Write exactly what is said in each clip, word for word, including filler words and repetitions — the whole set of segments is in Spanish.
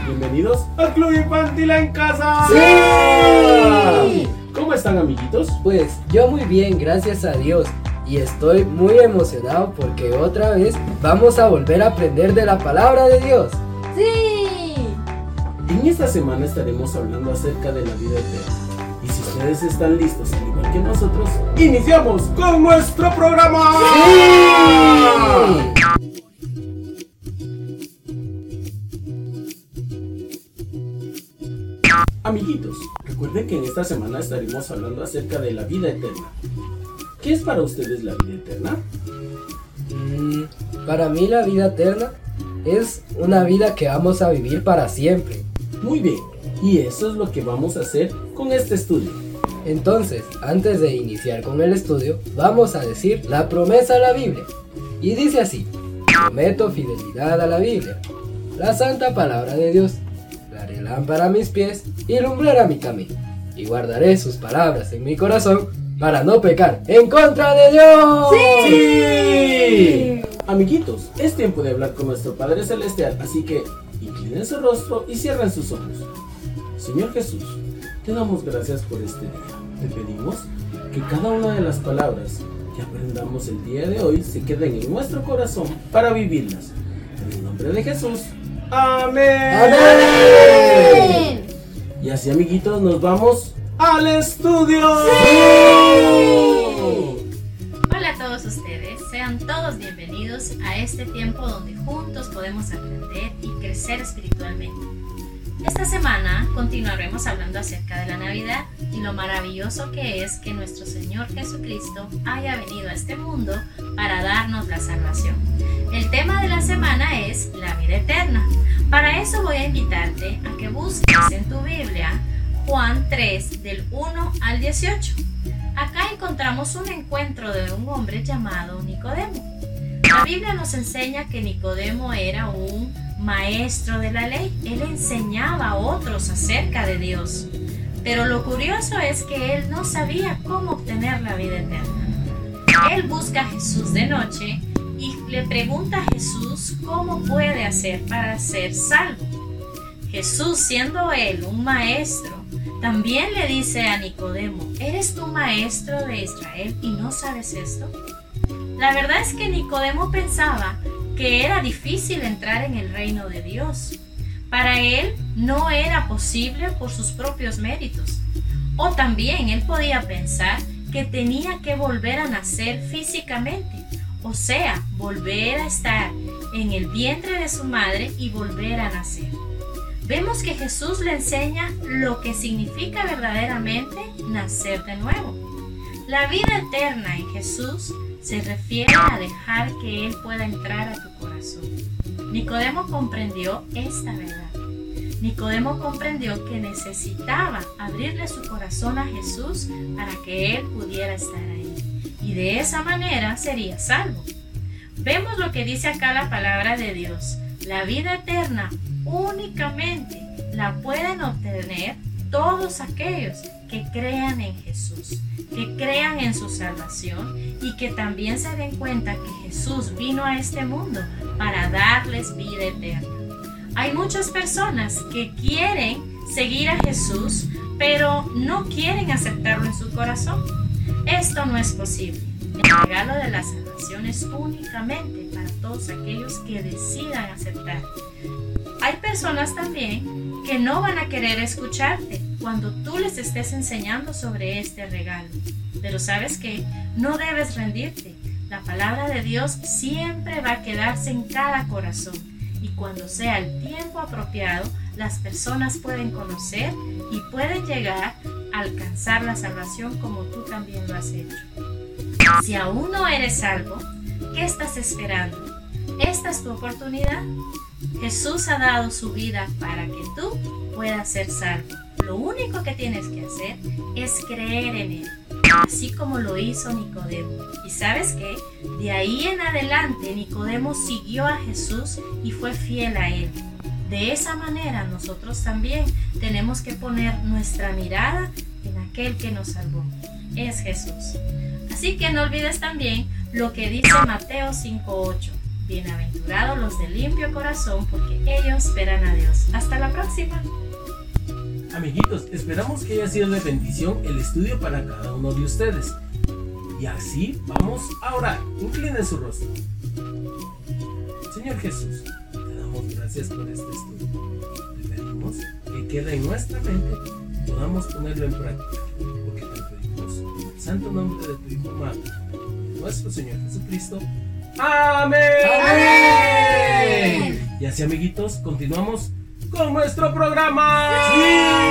Bienvenidos al Club Infantil en Casa. ¡Sí! ¿Cómo están, amiguitos? Pues yo muy bien, gracias a Dios. Y estoy muy emocionado porque otra vez vamos a volver a aprender de la palabra de Dios. ¡Sí! En esta semana estaremos hablando acerca de la vida eterna. Y si ustedes están listos, al igual que nosotros, iniciamos con nuestro programa. ¡Sí! Amiguitos, recuerden que en esta semana estaremos hablando acerca de la vida eterna. ¿Qué es para ustedes la vida eterna? Mm, para mí la vida eterna es una vida que vamos a vivir para siempre. Muy bien, y eso es lo que vamos a hacer con este estudio. Entonces, antes de iniciar con el estudio, vamos a decir la promesa a la Biblia. Y dice así: prometo fidelidad a la Biblia, la santa palabra de Dios. La haré lámpara a mis pies y lumbrera mi camino. Y guardaré sus palabras en mi corazón para no pecar en contra de Dios. ¡Sí! Amiguitos, es tiempo de hablar con nuestro Padre Celestial, así que inclinen su rostro y cierren sus ojos. Señor Jesús, te damos gracias por este día. Te pedimos que cada una de las palabras que aprendamos el día de hoy se queden en nuestro corazón para vivirlas. En el nombre de Jesús. ¡Amén! ¡Amén! Y así, amiguitos, nos vamos al estudio. ¡Sí! Hola a todos ustedes, sean todos bienvenidos a este tiempo donde juntos podemos aprender y crecer espiritualmente. Esta semana continuaremos hablando acerca de la Navidad y lo maravilloso que es que nuestro Señor Jesucristo haya venido a este mundo para darnos la salvación. El tema de la semana es la vida eterna. Para eso voy a invitarte a que busques en tu Biblia Juan tres del uno al dieciocho. Acá encontramos un encuentro de un hombre llamado Nicodemo. La Biblia nos enseña que Nicodemo era un maestro de la ley. Él enseñaba a otros acerca de Dios. Pero lo curioso es que él no sabía cómo obtener la vida eterna. Él busca a Jesús de noche y le pregunta a Jesús cómo puede hacer para ser salvo. Jesús, siendo él un maestro, también le dice a Nicodemo: ¿eres tú maestro de Israel y no sabes esto? La verdad es que Nicodemo pensaba que era difícil entrar en el reino de Dios. Para él no era posible por sus propios méritos. O también él podía pensar que tenía que volver a nacer físicamente, o sea, volver a estar en el vientre de su madre y volver a nacer. Vemos que Jesús le enseña lo que significa verdaderamente nacer de nuevo. La vida eterna en Jesús se refiere a dejar que Él pueda entrar a tu corazón. Nicodemo comprendió esta verdad. Nicodemo comprendió que necesitaba abrirle su corazón a Jesús para que Él pudiera estar ahí. Y de esa manera sería salvo. Vemos lo que dice acá la palabra de Dios. La vida eterna únicamente la pueden obtener todos aquellos que crean en Jesús, que crean en su salvación y que también se den cuenta que Jesús vino a este mundo para darles vida eterna. Hay muchas personas que quieren seguir a Jesús, pero no quieren aceptarlo en su corazón. Esto no es posible. El regalo de la salvación es únicamente para todos aquellos que decidan aceptar. Hay personas también que no van a querer escucharte cuando tú les estés enseñando sobre este regalo. Pero ¿sabes qué? No debes rendirte. La palabra de Dios siempre va a quedarse en cada corazón. Y cuando sea el tiempo apropiado, las personas pueden conocer y pueden llegar a alcanzar la salvación como tú también lo has hecho. Si aún no eres salvo, ¿qué estás esperando? ¿Esta es tu oportunidad? Jesús ha dado su vida para que tú puedas ser salvo. Lo único que tienes que hacer es creer en Él, así como lo hizo Nicodemo. ¿Y sabes qué? De ahí en adelante Nicodemo siguió a Jesús y fue fiel a Él. De esa manera nosotros también tenemos que poner nuestra mirada en aquel que nos salvó. Es Jesús. Así que no olvides también lo que dice Mateo cinco ocho. Bienaventurados los de limpio corazón, porque ellos verán a Dios. Hasta la próxima. Amiguitos, esperamos que haya sido de bendición el estudio para cada uno de ustedes. Y así vamos a orar. Inclinen su rostro. Señor Jesús, te damos gracias por este estudio. Te pedimos que quede en nuestra mente y podamos ponerlo en práctica, porque te pedimos en el santo nombre de tu Hijo amado, de nuestro Señor Jesucristo. ¡Amén! ¡Amén! Y así, amiguitos, continuamos con nuestro programa. ¡Sí!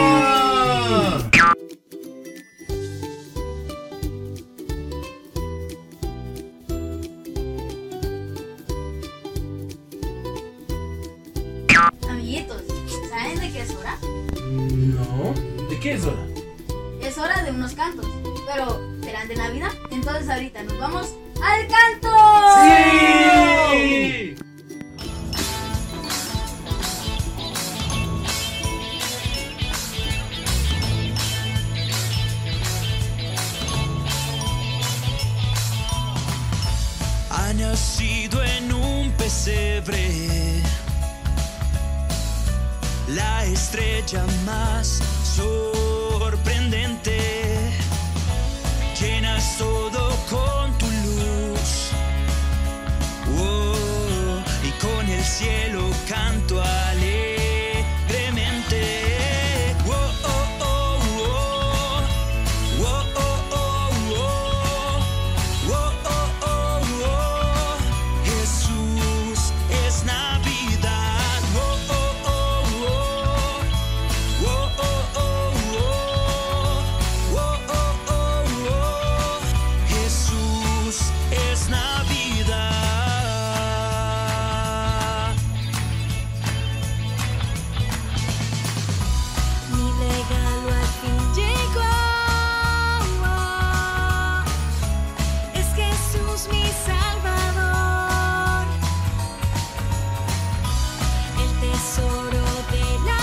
Amiguitos, ¿saben de qué es hora? No, ¿de qué es hora? Es hora de unos cantos, pero ¿serán de Navidad? Entonces ahorita nos vamos al canto. ¡Sí! Ha nacido en un pesebre la estrella más sorprendente. Llenas todo con tu luz, oh, y con el cielo canto alegremente. Oh, oh, oh, oh. Oh, oh, oh, oh. Oh, oh, oh, oh. Jesús es Navidad. Oh, oh, oh, oh. Oh, oh, oh, oh. Oh, oh, oh, oh. Jesús es Navidad. Mi regalo al fin llegó. Es Jesús mi Salvador, el tesoro de la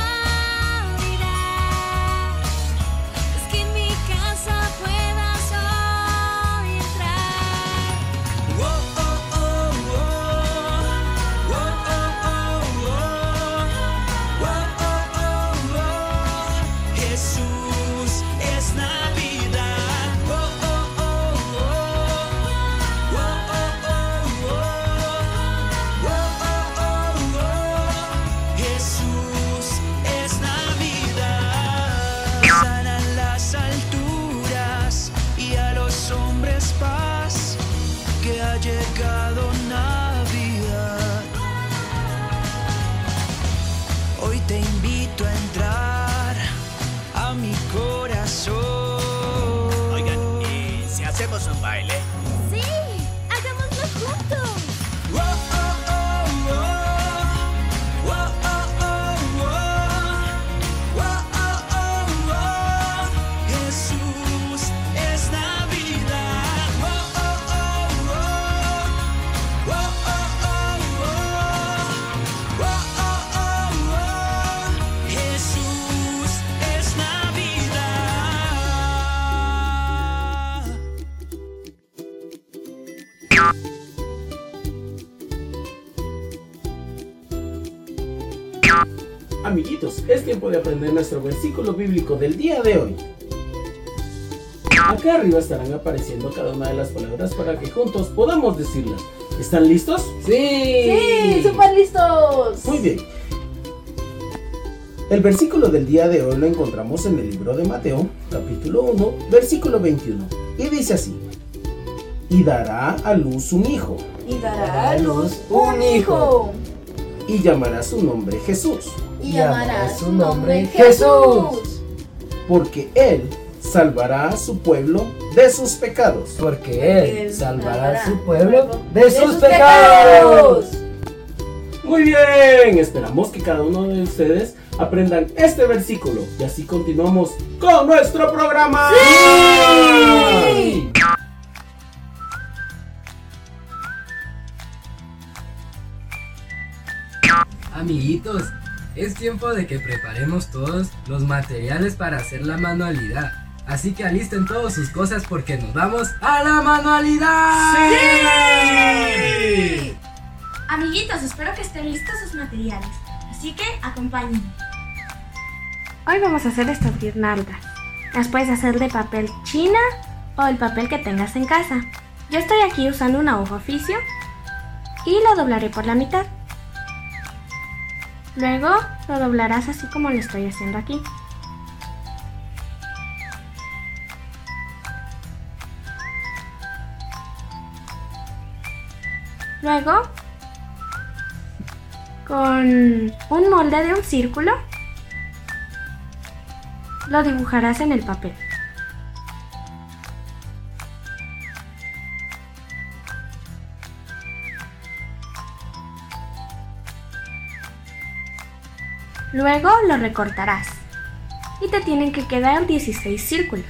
Navidad. Es que en mi casa puedas hoy entrar. Oh, oh, oh, oh. Oh, oh, oh, oh. Oh, oh, oh, oh. Jesús es Navidad. Oh, oh, oh, oh. Oh, oh, oh, oh. Oh, oh, oh, oh. Jesús es Navidad. Sanan las alturas y a los hombres paz, que ha llegado Navidad. Hoy te invito a entrar a mi corazón. Oigan, ¿y si hacemos un baile? Sí, hagámoslo juntos. Oh, oh, oh, oh. Oh, oh, oh, oh. Oh, oh, oh, oh. Jesús es Navidad. Oh, oh, oh, oh. Oh, oh, oh, oh. Oh, oh, oh, oh. Jesús es Navidad. Amiguitos, es tiempo de aprender nuestro versículo bíblico del día de hoy. Acá arriba estarán apareciendo cada una de las palabras para que juntos podamos decirlas. ¿Están listos? ¡Sí! ¡Sí! ¡Súper listos! Muy bien. El versículo del día de hoy lo encontramos en el libro de Mateo, capítulo uno, versículo veintiuno. Y dice así: y dará a luz un hijo, Y dará a luz un hijo. y llamará su nombre Jesús, Y llamará Llamará su nombre Jesús. porque él salvará a su pueblo de sus pecados. Porque Él salvará a su pueblo de sus pecados. Muy bien, esperamos que cada uno de ustedes aprendan este versículo y así continuamos con nuestro programa. ¡Sí! Amiguitos, es tiempo de que preparemos todos los materiales para hacer la manualidad. Así que alisten todas sus cosas porque nos vamos a la manualidad. ¡Sí! Amiguitos, espero que estén listos sus materiales, así que acompáñenme. Hoy vamos a hacer estas guirnaldas. Las puedes hacer de papel china o el papel que tengas en casa. Yo estoy aquí usando una hoja oficio y lo doblaré por la mitad. Luego lo doblarás así como lo estoy haciendo aquí. Luego, con un molde de un círculo, lo dibujarás en el papel. Luego lo recortarás y te tienen que quedar dieciséis círculos.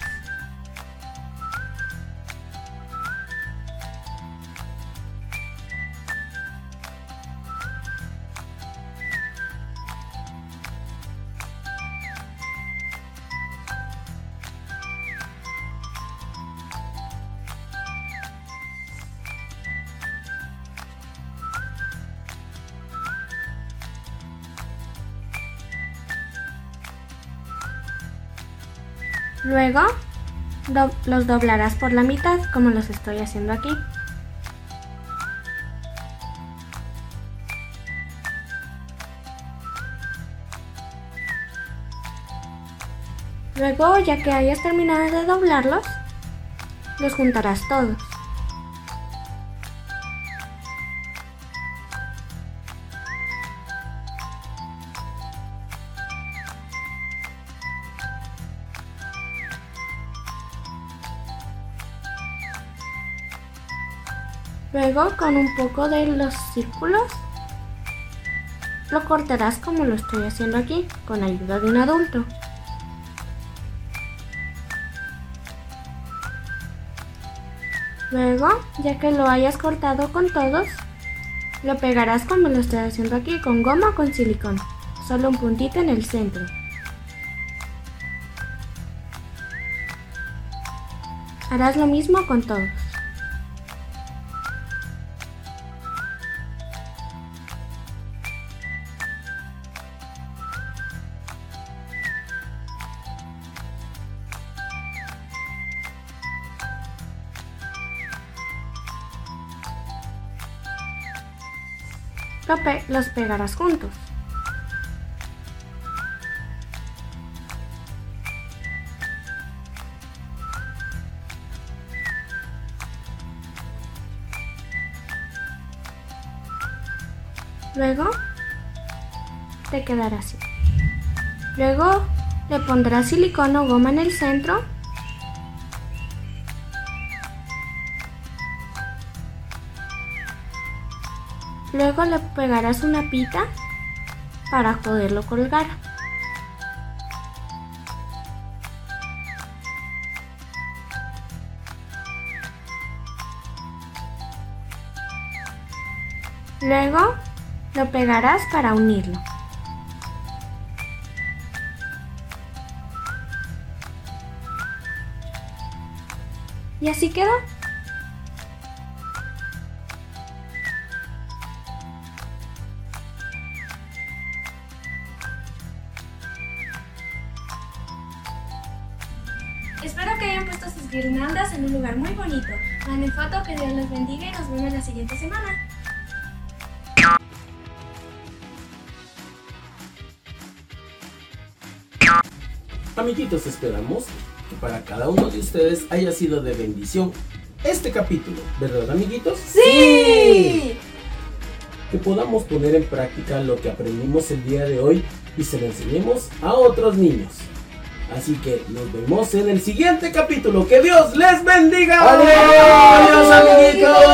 Luego do- los doblarás por la mitad como los estoy haciendo aquí. Luego, ya que hayas terminado de doblarlos, los juntarás todos. Luego, con un poco de los círculos, lo cortarás como lo estoy haciendo aquí, con ayuda de un adulto. Luego, ya que lo hayas cortado con todos, lo pegarás como lo estoy haciendo aquí, con goma o con silicón, solo un puntito en el centro. Harás lo mismo con todos. Lo pe- los pegarás juntos. Luego te quedará así. Luego le pondrás silicón o goma en el centro. Luego le pegarás una pita para poderlo colgar. Luego lo pegarás para unirlo. Y así quedó. Espero que hayan puesto sus guirnaldas en un lugar muy bonito. Manden foto, que Dios los bendiga y nos vemos la siguiente semana. Amiguitos, esperamos que para cada uno de ustedes haya sido de bendición este capítulo, ¿verdad, amiguitos? ¡Sí! Que podamos poner en práctica lo que aprendimos el día de hoy y se lo enseñemos a otros niños. Así que nos vemos en el siguiente capítulo. ¡Que Dios les bendiga! ¡Adiós! ¡Adiós, amiguitos!